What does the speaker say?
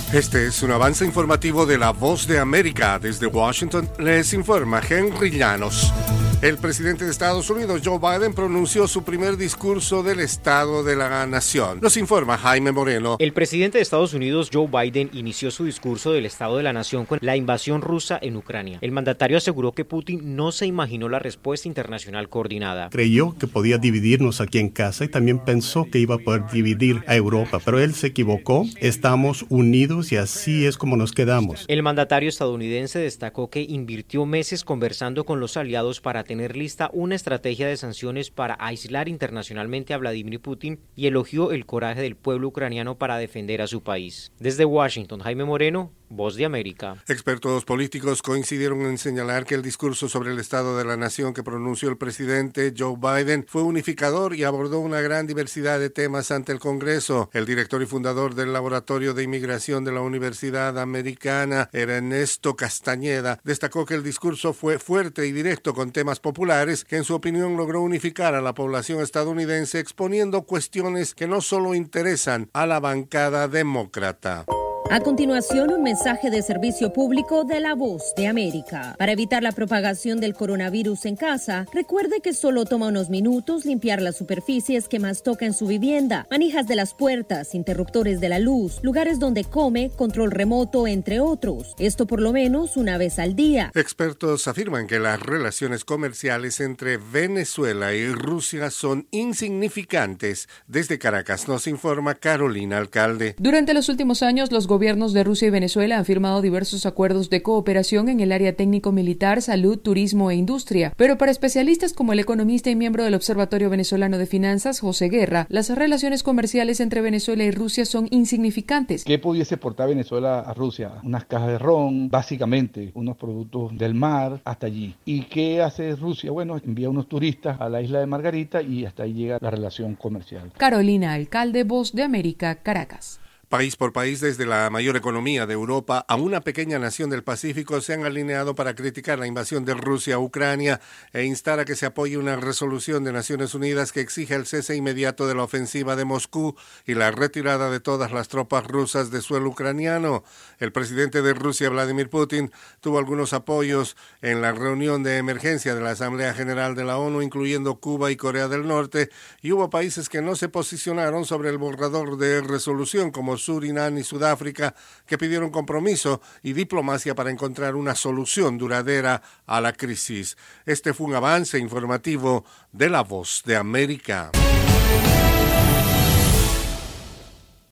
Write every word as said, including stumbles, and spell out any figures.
Este es un avance informativo de La Voz de América. Desde Washington les informa Henry Llanos. El presidente de Estados Unidos, Joe Biden, pronunció su primer discurso del Estado de la Nación. Nos informa Jaime Moreno. El presidente de Estados Unidos, Joe Biden, inició su discurso del Estado de la Nación con la invasión rusa en Ucrania. El mandatario aseguró que Putin no se imaginó la respuesta internacional coordinada. Creyó que podía dividirnos aquí en casa y también pensó que iba a poder dividir a Europa, pero él se equivocó. Estamos unidos y así es como nos quedamos. El mandatario estadounidense destacó que invirtió meses conversando con los aliados para tener lista una estrategia de sanciones para aislar internacionalmente a Vladimir Putin y elogió el coraje del pueblo ucraniano para defender a su país. Desde Washington, Jaime Moreno, Voz de América. Expertos políticos coincidieron en señalar que el discurso sobre el Estado de la Nación que pronunció el presidente Joe Biden fue unificador y abordó una gran diversidad de temas ante el Congreso. El director y fundador del Laboratorio de Inmigración de la Universidad Americana, Ernesto Castañeda, destacó que el discurso fue fuerte y directo con temas populares que en su opinión logró unificar a la población estadounidense exponiendo cuestiones que no solo interesan a la bancada demócrata. A continuación, un mensaje de servicio público de La Voz de América. Para evitar la propagación del coronavirus en casa, recuerde que solo toma unos minutos limpiar las superficies que más toca en su vivienda, manijas de las puertas, interruptores de la luz, lugares donde come, control remoto, entre otros. Esto por lo menos una vez al día. Expertos afirman que las relaciones comerciales entre Venezuela y Rusia son insignificantes. Desde Caracas nos informa Carolina Alcalde. Durante los últimos años, los gobiernos de Rusia y Venezuela han firmado diversos acuerdos de cooperación en el área técnico-militar, salud, turismo e industria. Pero para especialistas como el economista y miembro del Observatorio Venezolano de Finanzas, José Guerra, las relaciones comerciales entre Venezuela y Rusia son insignificantes. ¿Qué pudiese exportar Venezuela a Rusia? Unas cajas de ron, básicamente, unos productos del mar, hasta allí. ¿Y qué hace Rusia? Bueno, envía unos turistas a la isla de Margarita y hasta ahí llega la relación comercial. Carolina Alcalde, Voz de América, Caracas. País por país, desde la mayor economía de Europa a una pequeña nación del Pacífico, se han alineado para criticar la invasión de Rusia a Ucrania e instar a que se apoye una resolución de Naciones Unidas que exige el cese inmediato de la ofensiva de Moscú y la retirada de todas las tropas rusas de suelo ucraniano. El presidente de Rusia, Vladimir Putin, tuvo algunos apoyos en la reunión de emergencia de la Asamblea General de la ONU, incluyendo Cuba y Corea del Norte, y hubo países que no se posicionaron sobre el borrador de resolución, como Surinam y Sudáfrica, que pidieron compromiso y diplomacia para encontrar una solución duradera a la crisis. Este fue un avance informativo de La Voz de América.